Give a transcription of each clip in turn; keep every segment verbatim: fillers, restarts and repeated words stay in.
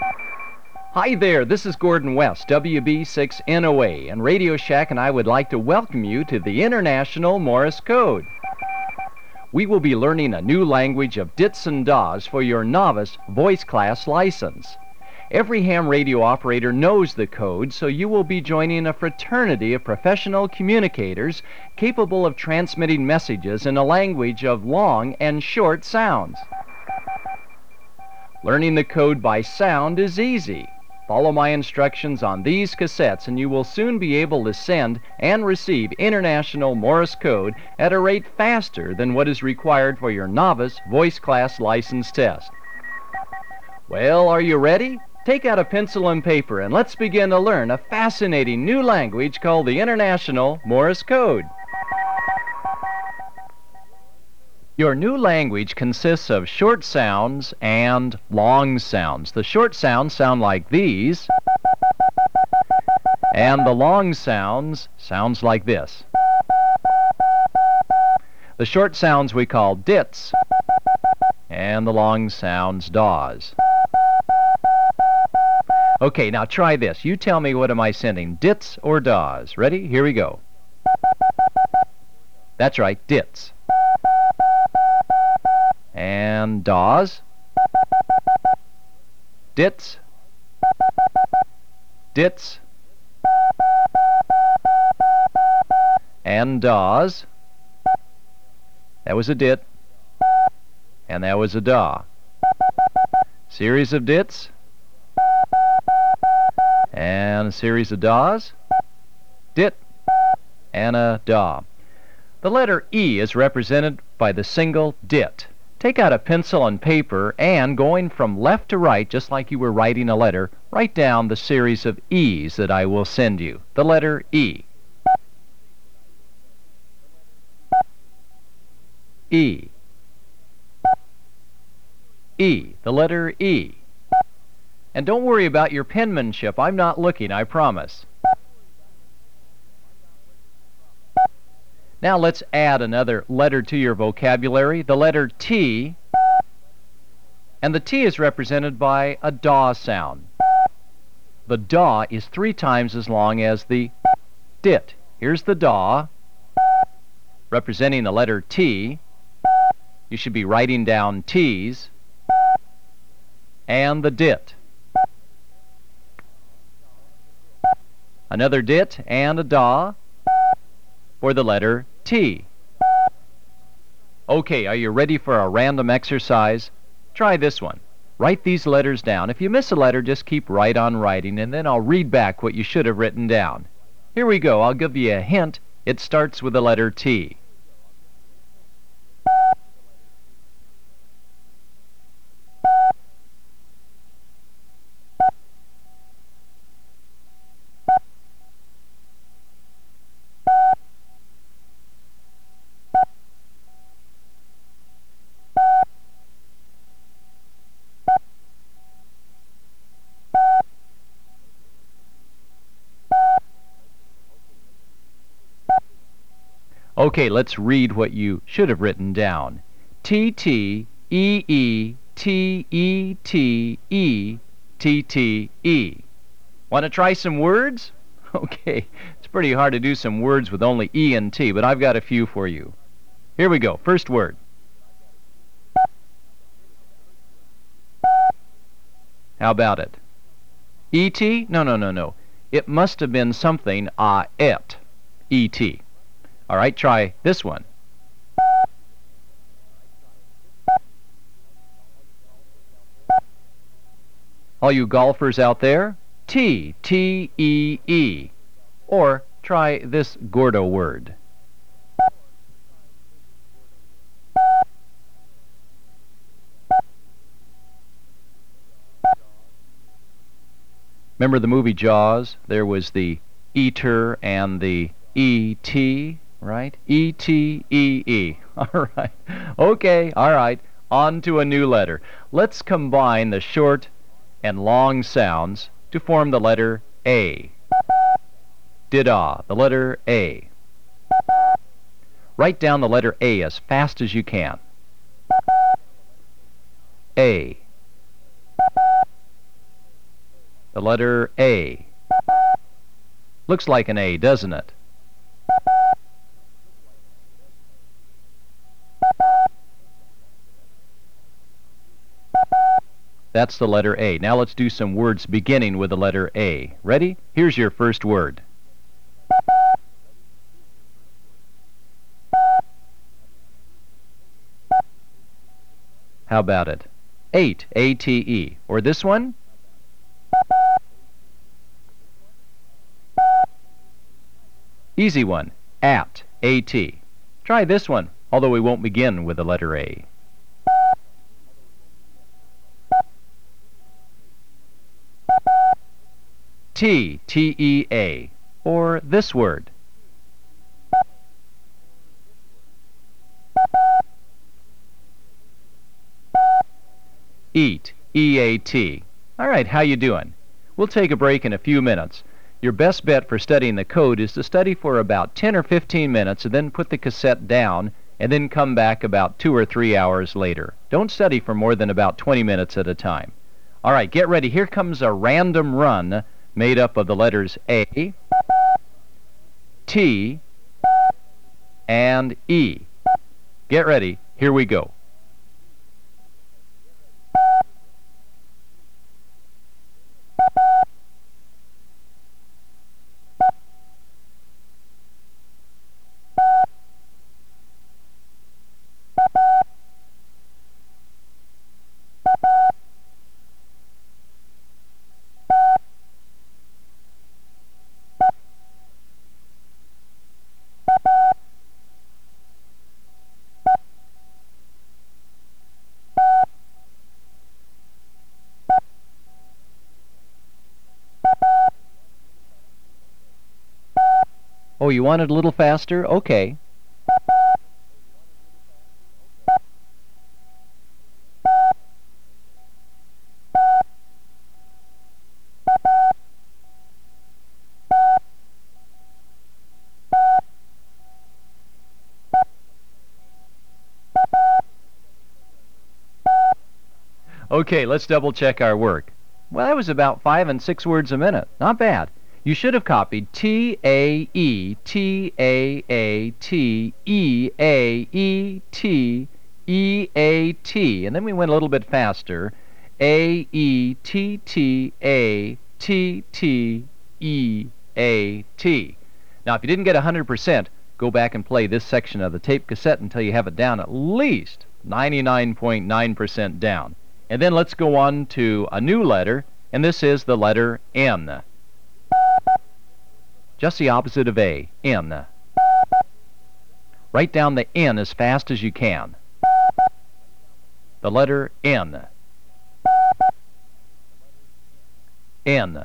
Hi there, this is Gordon West, W B six N O A, and Radio Shack and I would like to welcome you to the International Morse Code. We will be learning a new language of dits and das for your novice voice class license. Every ham radio operator knows the code, so you will be joining a fraternity of professional communicators capable of transmitting messages in a language of long and short sounds. Learning the code by sound is easy. Follow my instructions on these cassettes and you will soon be able to send and receive International Morse Code at a rate faster than what is required for your novice voice class license test. Well, are you ready? Take out a pencil and paper and let's begin to learn a fascinating new language called the International Morse Code. Your new language consists of short sounds and long sounds. The short sounds sound like these, and the long sounds sounds like this. The short sounds we call dits, and the long sounds das. Okay, now try this. You tell me, what am I sending, dits or das? Ready? Here we go. That's right, dits. And das, dits, dits, and das. That was a dit, and that was a da. Series of dits, and a series of das, dit, and a da. The letter E is represented by the single dit. Take out a pencil and paper and, going from left to right, just like you were writing a letter, write down the series of E's that I will send you. The letter E. E. E. The letter E. And don't worry about your penmanship. I'm not looking, I promise. Now let's add another letter to your vocabulary, the letter T, and the T is represented by a da sound. The da is three times as long as the dit. Here's the da, representing the letter T. You should be writing down T's, and the dit. Another dit and a da for the letter T. Okay, are you ready for a random exercise? Try this one. Write these letters down. If you miss a letter, just keep right on writing, and then I'll read back what you should have written down. Here we go. I'll give you a hint. It starts with the letter T. Okay, let's read what you should have written down. T T E E T E T E T T E. Want to try some words? Okay, it's pretty hard to do some words with only E and T, but I've got a few for you. Here we go. First word. How about it? E T? No, no, no, no. It must have been something, ah, et. E T. All right, try this one. All you golfers out there, T, T E E. Or try this Gordo word. Remember the movie Jaws? There was the eater and the E T, right? E T E E. All right. Okay, all right. On to a new letter. Let's combine the short and long sounds to form the letter A. Dida, the letter A. Write down the letter A as fast as you can. A. The letter A. Looks like an A, doesn't it? That's the letter A. Now let's do some words beginning with the letter A. Ready? Here's your first word. How about it? Ate, A T E. Or this one? Easy one. At, A T. Try this one, although we won't begin with the letter A. T, T E A. Or this word. Eat, E A T. All right, how you doing? We'll take a break in a few minutes. Your best bet for studying the code is to study for about ten or fifteen minutes and then put the cassette down and then come back about two or three hours later. Don't study for more than about twenty minutes at a time. All right, get ready. Here comes a random run made up of the letters A, T, and E. Get ready. Here we go. Oh, you want it a little faster? Okay. Okay, let's double check our work. Well, that was about five and six words a minute. Not bad. You should have copied T A E, T A A T, E A E T, E A T. And then we went a little bit faster. A E T T A T T E A T. Now, if you didn't get one hundred percent, go back and play this section of the tape cassette until you have it down at least ninety-nine point nine percent down. And then let's go on to a new letter, and this is the letter N. Just the opposite of A, N. Write down the N as fast as you can. The letter N. N.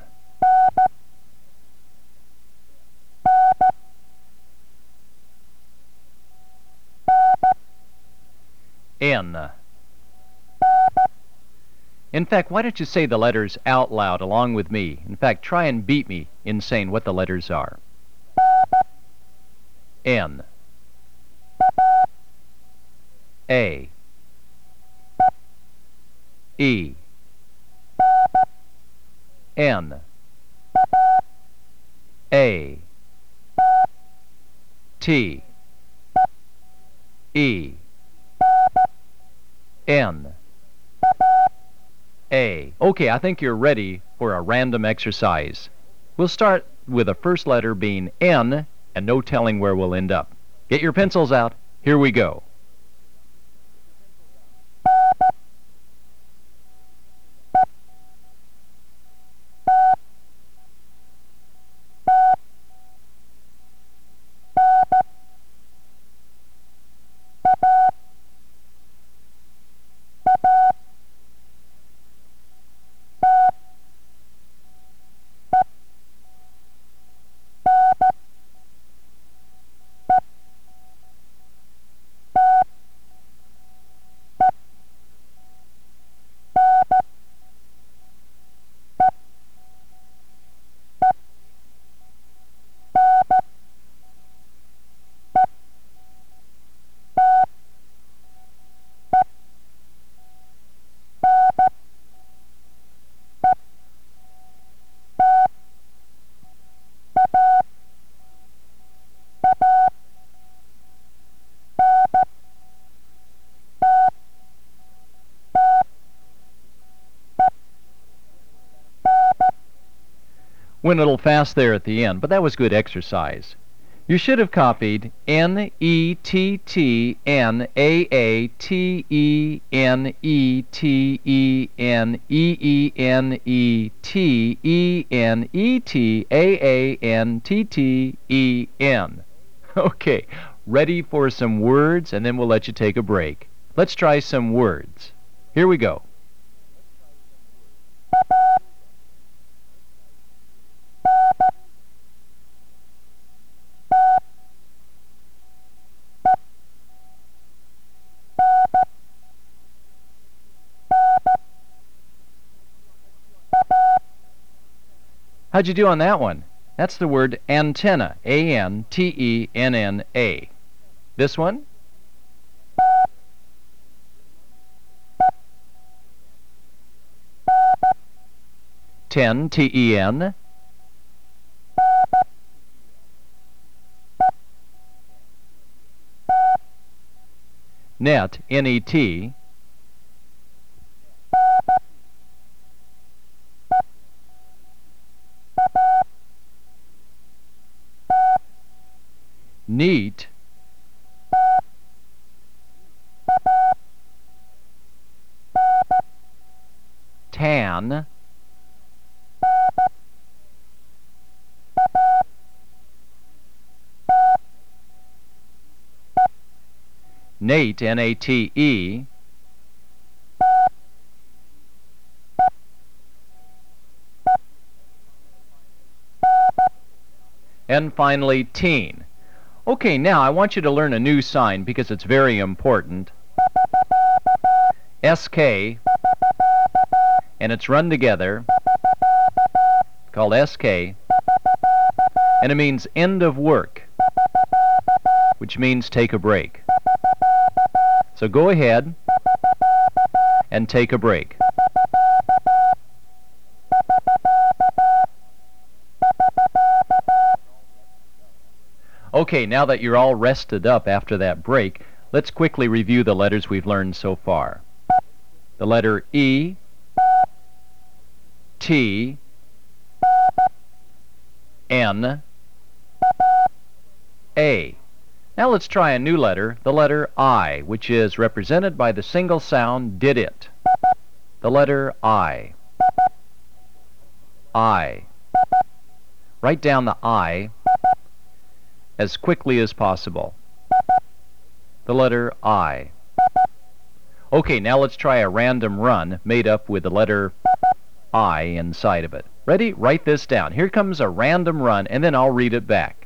N. In fact, why don't you say the letters out loud along with me? In fact, try and beat me in saying what the letters are. N. A. E. N. A. T. E. N. A. Okay, I think you're ready for a random exercise. We'll start with the first letter being N, and no telling where we'll end up. Get your pencils out. Here we go. Went a little fast there at the end, but that was good exercise. You should have copied N E T T N A A T E N E T E N E E N E T E N E T A A N T T E N. Okay, ready for some words, and then we'll let you take a break. Let's try some words. Here we go. How'd you do on that one? That's the word antenna, A N T E N N A. This one? Ten, T E N. Net, N E T. Neat. Tan. Nate, N A T E. And finally, teen. Okay, now I want you to learn a new sign because it's very important. S K, and it's run together, called S K, and it means end of work, which means take a break. So go ahead and take a break. Okay, now that you're all rested up after that break, let's quickly review the letters we've learned so far. The letter E, T, N, A. Now let's try a new letter, the letter I, which is represented by the single sound did it. The letter I. I. Write down the I as quickly as possible. The letter I. Okay, now let's try a random run made up with the letter I inside of it. Ready? Write this down. Here comes a random run, and then I'll read it back.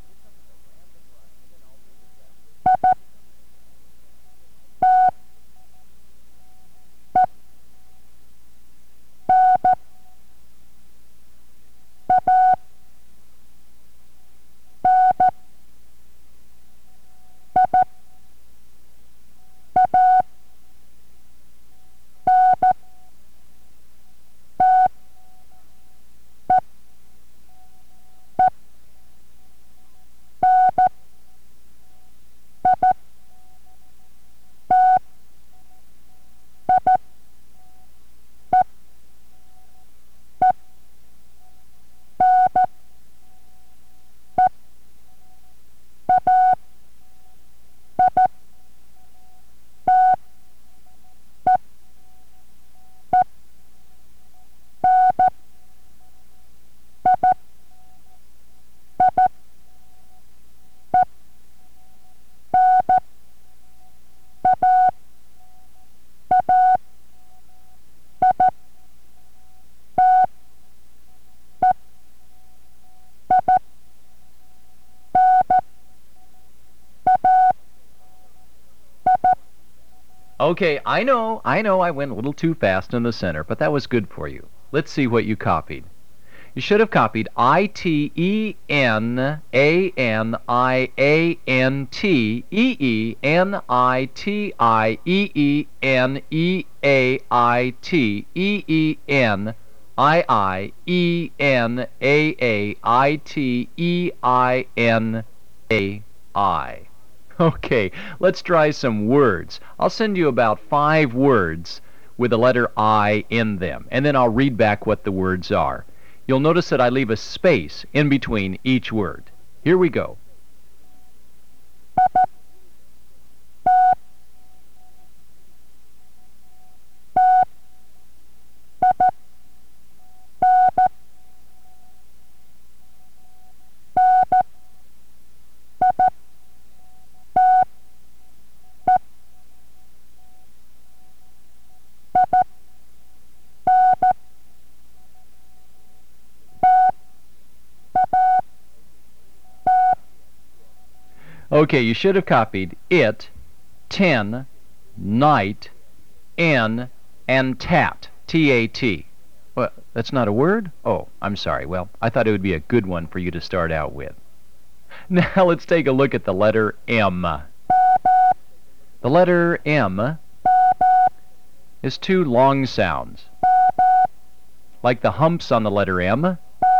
Okay, I know, I know I went a little too fast in the center, but that was good for you. Let's see what you copied. You should have copied I T E N A N I A N T E E N I T I E E N E A I T E E N I I E N A A I T E I N A I. Okay, let's try some words. I'll send you about five words with the letter I in them, and then I'll read back what the words are. you'll notice that I leave a space in between each word. Here we go. Okay, you should have copied it, ten, night, n, and tat, T A T. Well, that's not a word? Oh, I'm sorry. Well, I thought it would be a good one for you to start out with. Now let's take a look at the letter M. The letter M is two long sounds. Like the humps on the letter M,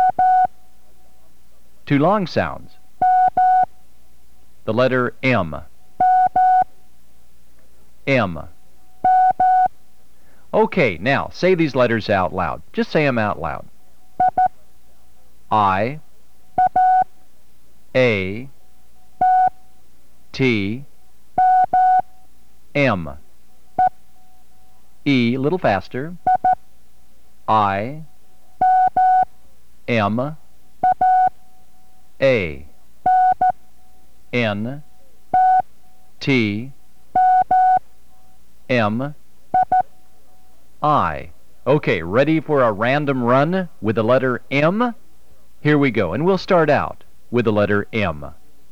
two long sounds. The letter M. M. Okay, now say these letters out loud. Just say them out loud. I, A, T, M. E, a little faster. I, M, A. N, T, M, I. Okay, ready for a random run with the letter M? Here we go, and we'll start out with the letter M.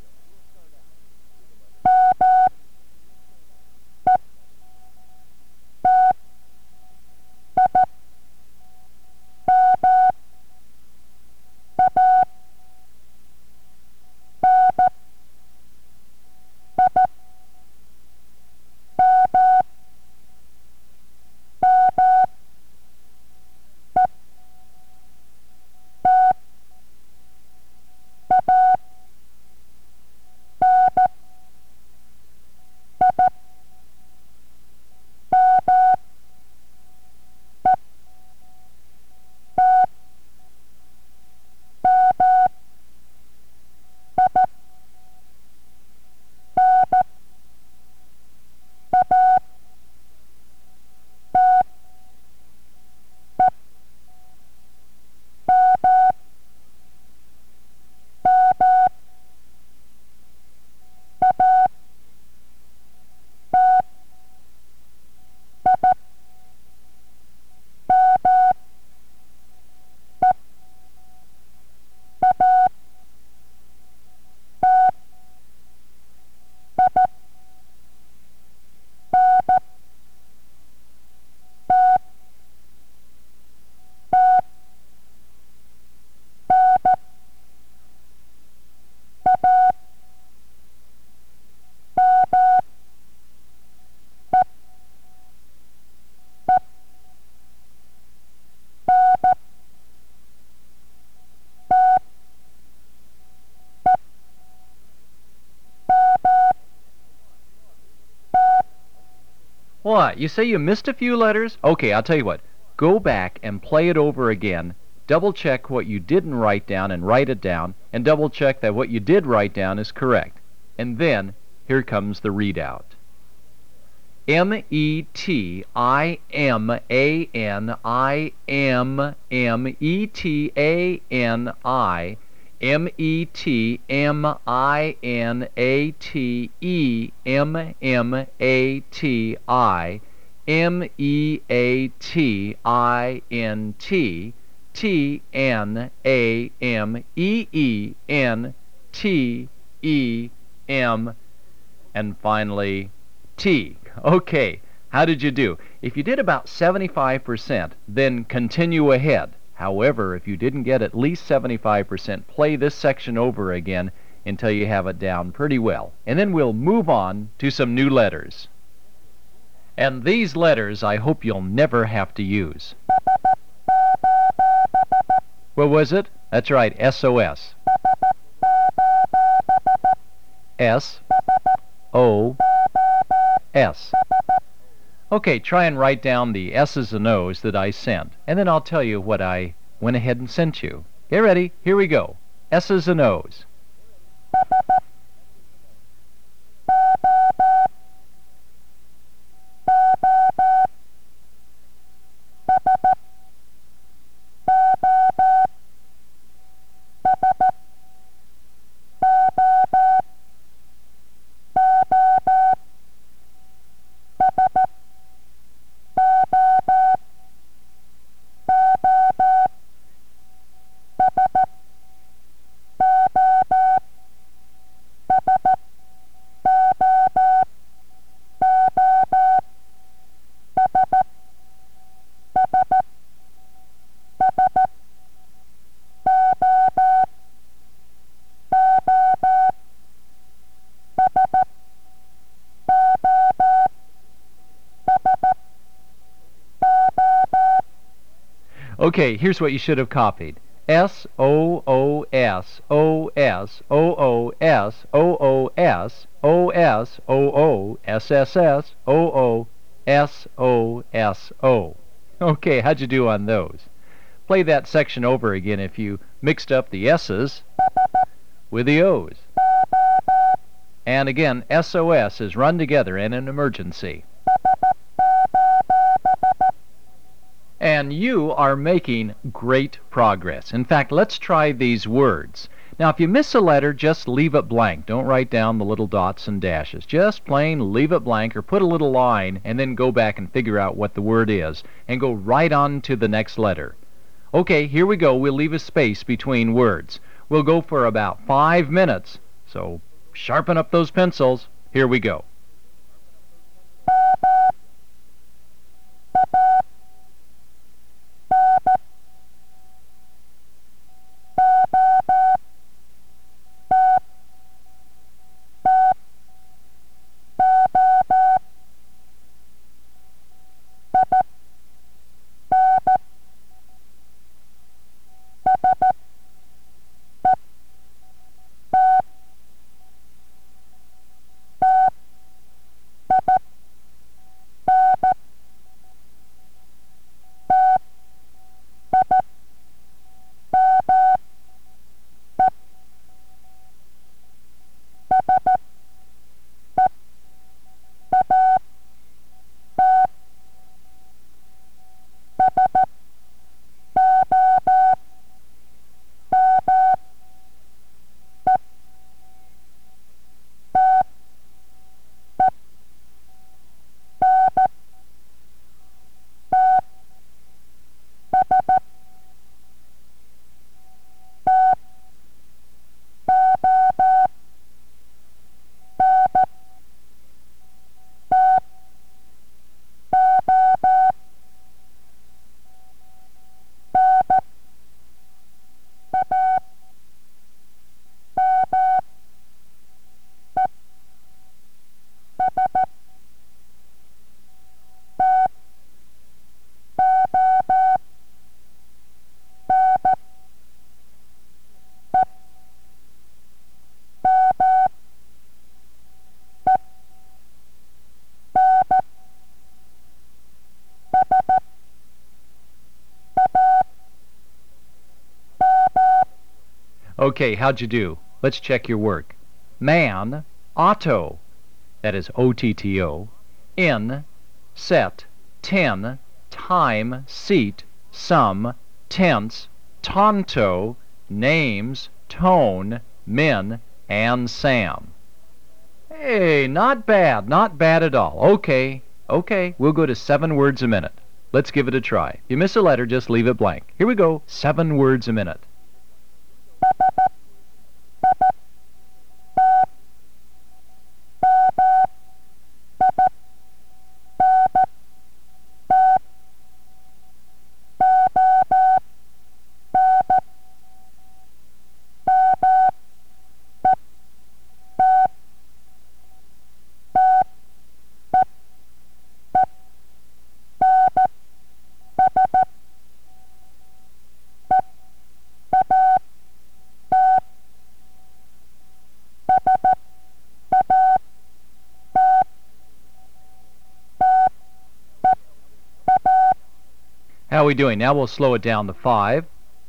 What? You say you missed a few letters? Okay, I'll tell you what. Go back and play it over again. Double check what you didn't write down and write it down, and double check that what you did write down is correct. And then, here comes the readout. M E T I M A N I M M E T A N I M E T M I N A T E M M A T I M E A T I N T T N A M E E N T E M and finally T. Okay, how did you do? If you did about seventy-five percent, then continue ahead. However, if you didn't get at least seventy-five percent, play this section over again until you have it down pretty well. And then we'll move on to some new letters. And these letters I hope you'll never have to use. What was it? That's right, S O S. S O S. Okay, try and write down the S's and O's that I sent, and then I'll tell you what I went ahead and sent you. Get ready. Here we go. S's and O's. Okay, here's what you should have copied. S O O S O S O O S O O S O S O O S S S O O S O S O. Okay, how'd you do on those? Play that section over again if you mixed up the S's with the O's. And again, S O S is run together in an emergency. And you are making great progress. In fact, let's try these words. Now, if you miss a letter, just leave it blank. Don't write down the little dots and dashes. Just plain leave it blank or put a little line and then go back and figure out what the word is and go right on to the next letter. Okay, here we go. We'll leave a space between words. We'll go for about five minutes. So sharpen up those pencils. Here we go. Okay, how'd you do? Let's check your work. Man, auto, that is O T T O, in, set, ten, time, seat, some, tense, tonto, names, tone, men, and Sam. Hey, not bad, not bad at all. Okay, okay, we'll go to seven words a minute. Let's give it a try. If you miss a letter, just leave it blank. Here we go, seven words a minute. How are we doing? Now we'll slow it down to five.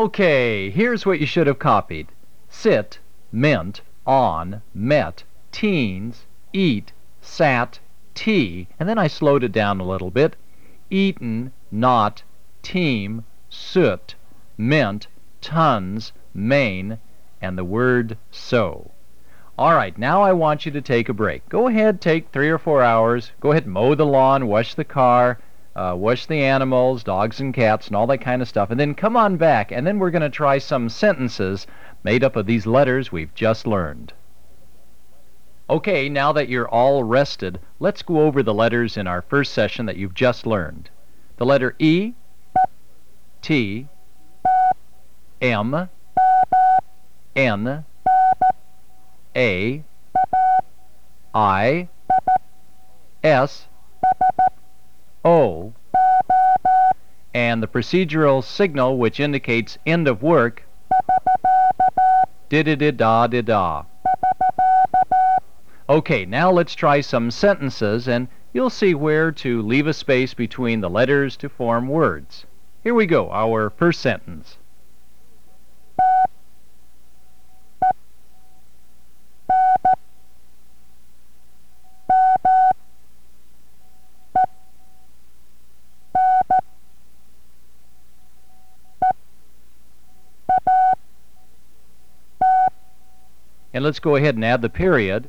Okay, here's what you should have copied. Sit, meant, on, met, teens, eat, sat, tea, and then I slowed it down a little bit. Eaten, not, team, soot, meant, tons, main, and the word so. All right, now I want you to take a break. Go ahead, take three or four hours. Go ahead, mow the lawn, wash the car, uh, wash the animals, dogs and cats, and all that kind of stuff. And then come on back, and then we're going to try some sentences made up of these letters we've just learned. Okay, now that you're all rested, let's go over the letters in our first session that you've just learned. The letter E, T, M, N, A, I, S, O, and the procedural signal which indicates end of work, di-di-di-da-di-da. Okay, now let's try some sentences, and you'll see where to leave a space between the letters to form words. Here we go, our first sentence. And let's go ahead and add the period.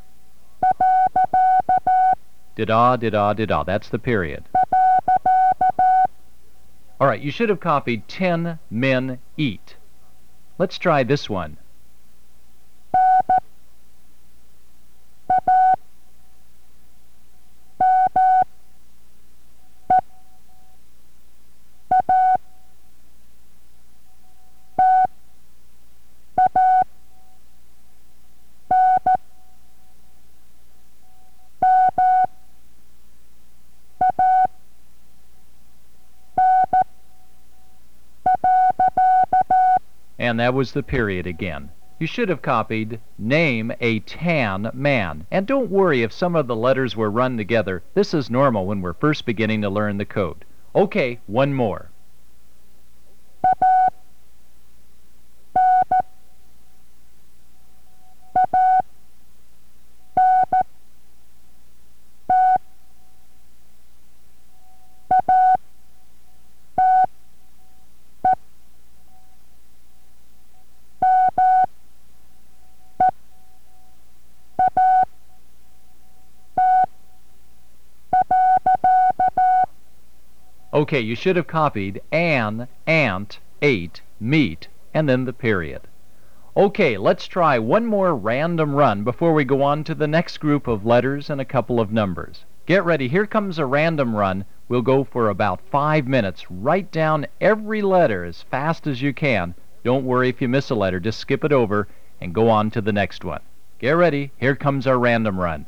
Did-da, did-da, did-da. That's the period. All right, you should have copied ten men eat. Let's try this one. And that was the period again. You should have copied name a tan man. And don't worry if some of the letters were run together. This is normal when we're first beginning to learn the code. Okay, one more. Okay, you should have copied an, ant, ate, meat, and then the period. Okay, let's try one more random run before we go on to the next group of letters and a couple of numbers. Get ready, here comes a random run. We'll go for about five minutes. Write down every letter as fast as you can. Don't worry if you miss a letter, just skip it over and go on to the next one. Get ready, here comes our random run.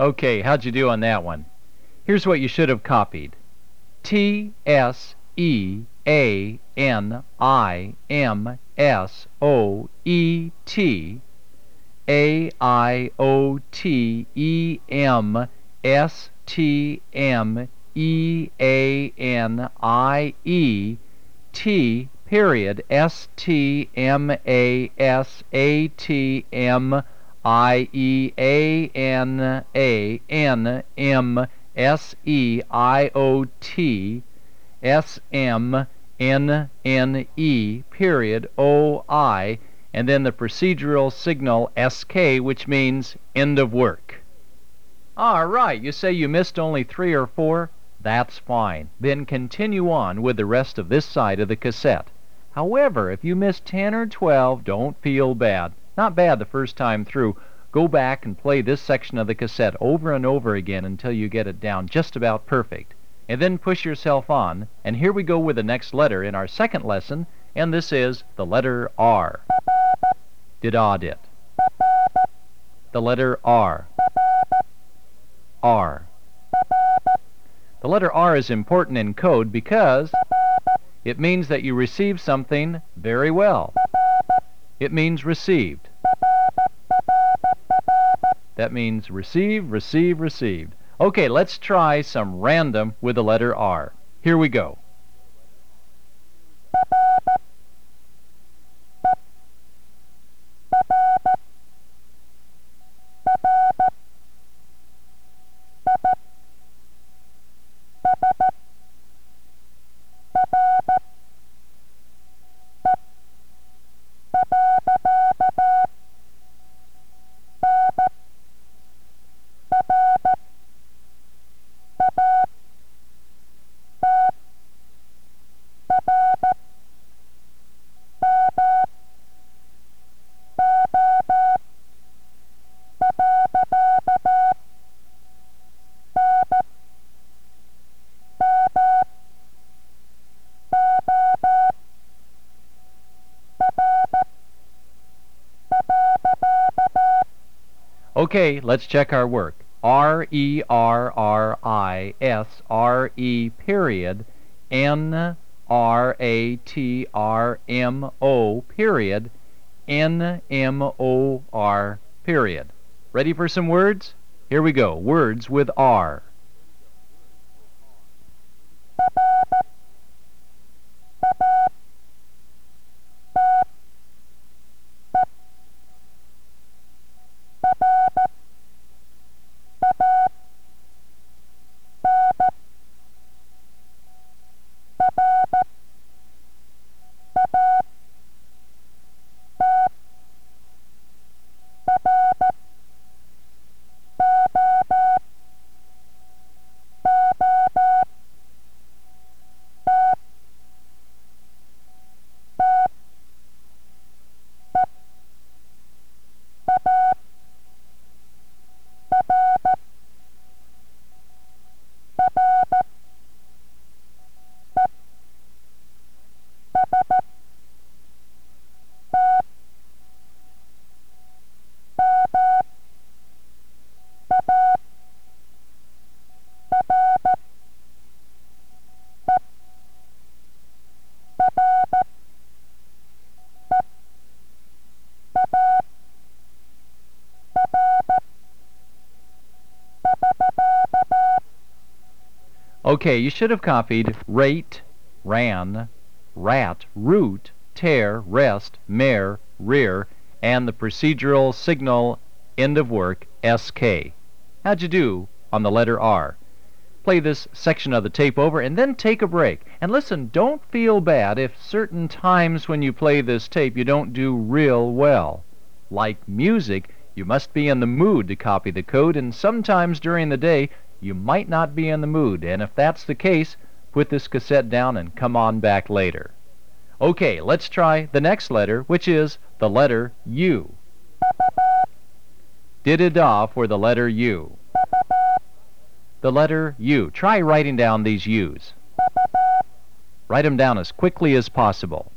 Okay, how'd you do on that one? Here's what you should have copied. T S E A N I M S O E T A I O T E M S T M E A N I E T period S T M A S A T M I E A N A N M S E I O T S M N N E period O I, and then the procedural signal S K, which means end of work. All right, you say you missed only three or four? That's fine. Then continue on with the rest of this side of the cassette. However, if you missed ten or twelve, don't feel bad. Not bad the first time through. Go back and play this section of the cassette over and over again until you get it down just about perfect. And then push yourself on, and here we go with the next letter in our second lesson, and this is the letter R. Did-ah-dit. The letter R. R. The letter R is important in code because it means that you received something very well. It means received. That means receive, receive, received. Okay, let's try some random with the letter R. Here we go. Okay, let's check our work. R E R R I S R E period N R A T R M O period N M O R period. Ready for some words? Here we go. Words with R. Okay, you should have copied rate, ran, rat, root, tear, rest, mare, rear, and the procedural signal end of work S K. How'd you do on the letter R? Play this section of the tape over and then take a break. And listen, don't feel bad if certain times when you play this tape you don't do real well. Like music, you must be in the mood to copy the code, and sometimes during the day you might not be in the mood, and if that's the case, put this cassette down and come on back later. Okay, let's try the next letter, which is the letter U. Did-a-da for the letter U. The letter U. Try writing down these U's. Write them down as quickly as possible.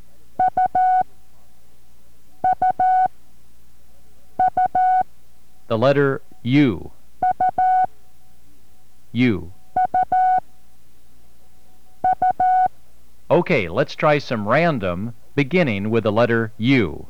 The letter U. U. Okay, let's try some random, beginning with the letter U.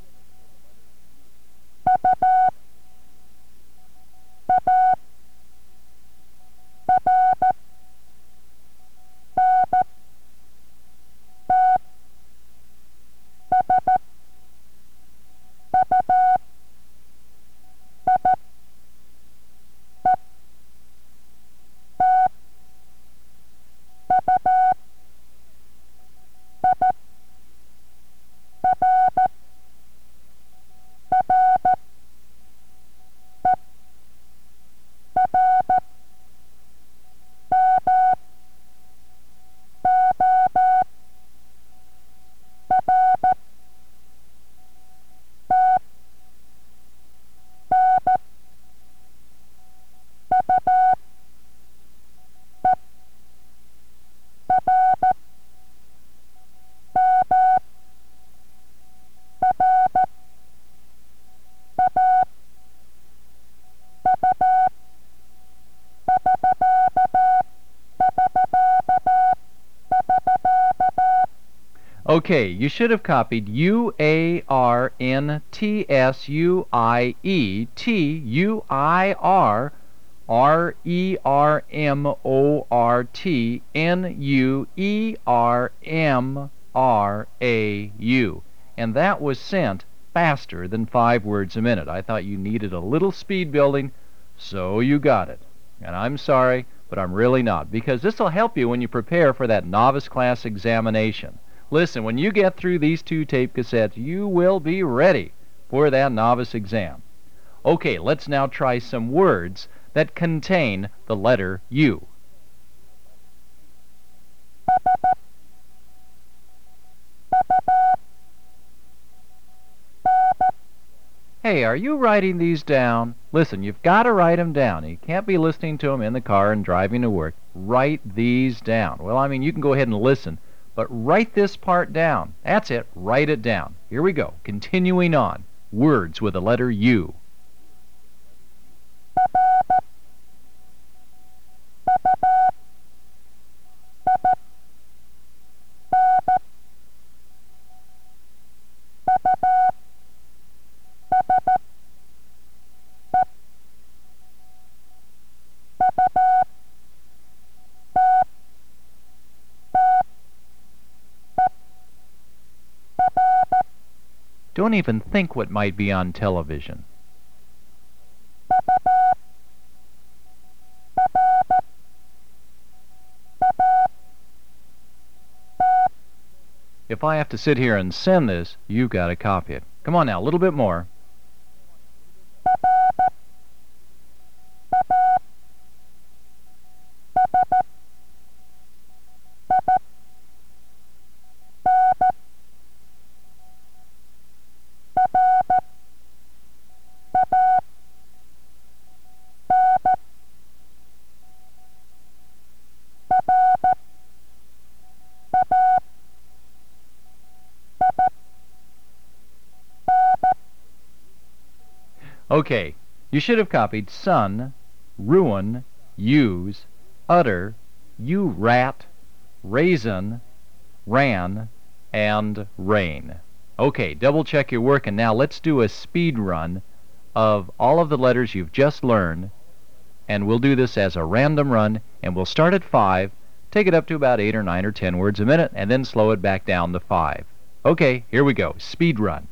Okay, you should have copied U A R N T S U I E T U I R R E R M O R T N U E R M R A U. And that was sent faster than five words a minute. I thought you needed a little speed building, so you got it. And I'm sorry, but I'm really not, because this will help you when you prepare for that novice class examination. Listen, when you get through these two tape cassettes, you will be ready for that novice exam. Okay, let's now try some words that contain the letter U. Hey, are you writing these down? Listen, you've got to write them down. You can't be listening to them in the car and driving to work. Write these down. Well, I mean, you can go ahead and listen, but write this part down. That's it. Write it down. Here we go. Continuing on. Words with the letter U. Don't even think what might be on television. If I have to sit here and send this, you've got to copy it. Come on now, a little bit more. Okay, you should have copied son, ruin, use, utter, you rat, raisin, ran, and rain. Okay, double check your work, and now let's do a speed run of all of the letters you've just learned, and we'll do this as a random run, and we'll start at five, take it up to about eight or nine or ten words a minute, and then slow it back down to five. Okay, here we go. Speed run.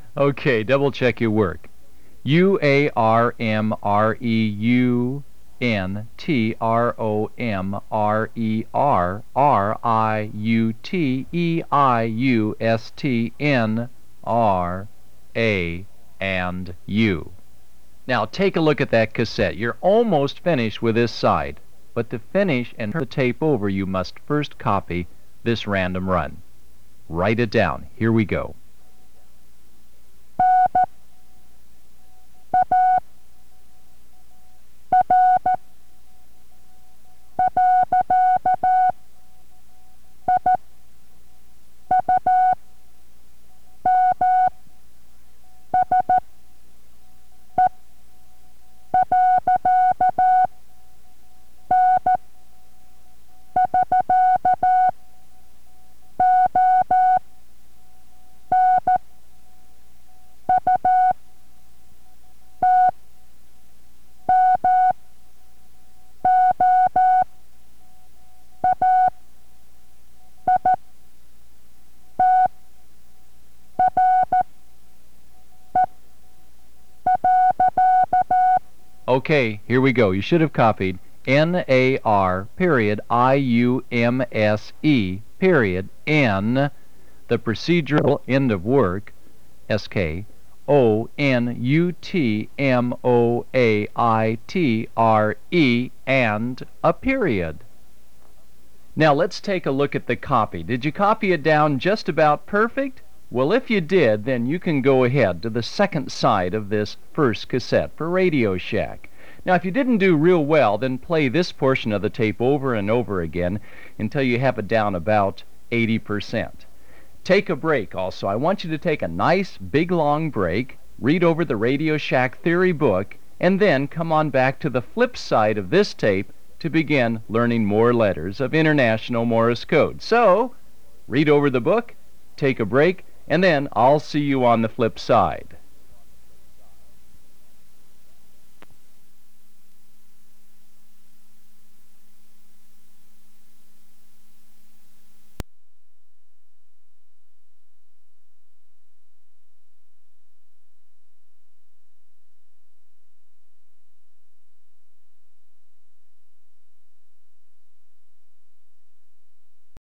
Okay, double check your work. U A R M R E U N T R O M R E R R I U T E I U S T N R A and U. Now take a look at that cassette. You're almost finished with this side, but to finish and turn the tape over, you must first copy this random run. Write it down. Here we go. Okay, here we go. You should have copied N A R period I U M S E period N, the procedural end of work, S K, O N U T M O A I T R E, and a period. Now let's take a look at the copy. Did you copy it down just about perfect? Well, if you did, then you can go ahead to the second side of this first cassette for Radio Shack. Now, if you didn't do real well, then play this portion of the tape over and over again until you have it down about eighty percent. Take a break also. I want you to take a nice, big, long break, read over the Radio Shack Theory book, and then come on back to the flip side of this tape to begin learning more letters of International Morse Code. So, read over the book, take a break, and then I'll see you on the flip side.